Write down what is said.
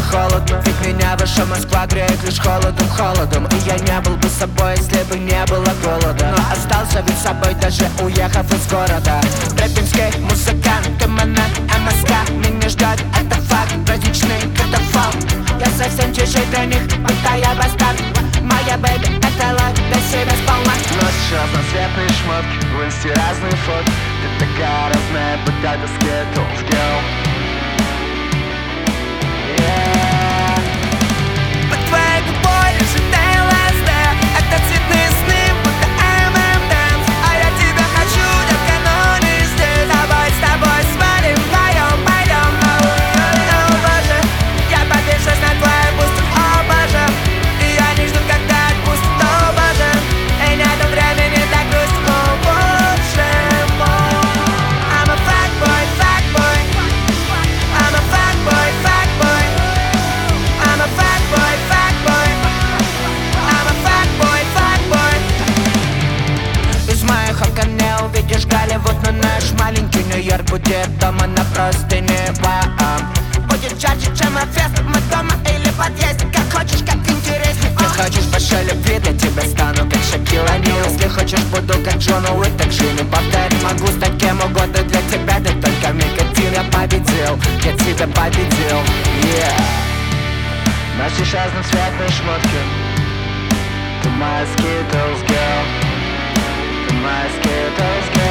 холодно. Ведь меня ваша Москва греет лишь холодом, холодом. И я не был бы собой, если бы не было голода. Но остался ведь собой, даже уехав из города. Тропинский музыкант, эманат, МСК. Меня ждет, это факт, праздничный катафалк. Я совсем чужой для них, будто я бастард. Моя бэйби, это лайк, для себя сполна. Носишь разноцветные шмотки, в инсте разные фотки. Ты такая разная, будто ты Skittles, girl. Под твоей губой лежит ЛСД. Это цветные сны, будто M&M's. А я тебя хочу, детка, но не здесь. С тобой свалим вдвоем, пойдем. О боже, я подвешусь на твоей бусте. О боже, и я не жду, когда отпустит. О боже, и нету времени так грустить. О боже мой. I'm a fuckboy, fuckboy. I'm a fuckboy, fuckboy. I'm a fuckboy, fuckboy. I'm a fuckboy, fuckboy. Из моих окон не увидишь Голливуд, но наш маленький Нью-Йорк будет дома на простыне. Будет жарче, чем фест, мы дома или подъезд. Как хочешь, как интереснее. Ты хочешь большой любви, для тебя стану как Шакил О'Нил. Если хочешь, буду как Джон Уик, так же не повторь. Могу стать кем угодно для тебя, ты только никотин. Я победил, я тебя победил, yeah. Носишь разноцветные шмотки. Ты моя Skittles, girl. Ты моя Skittles, girl.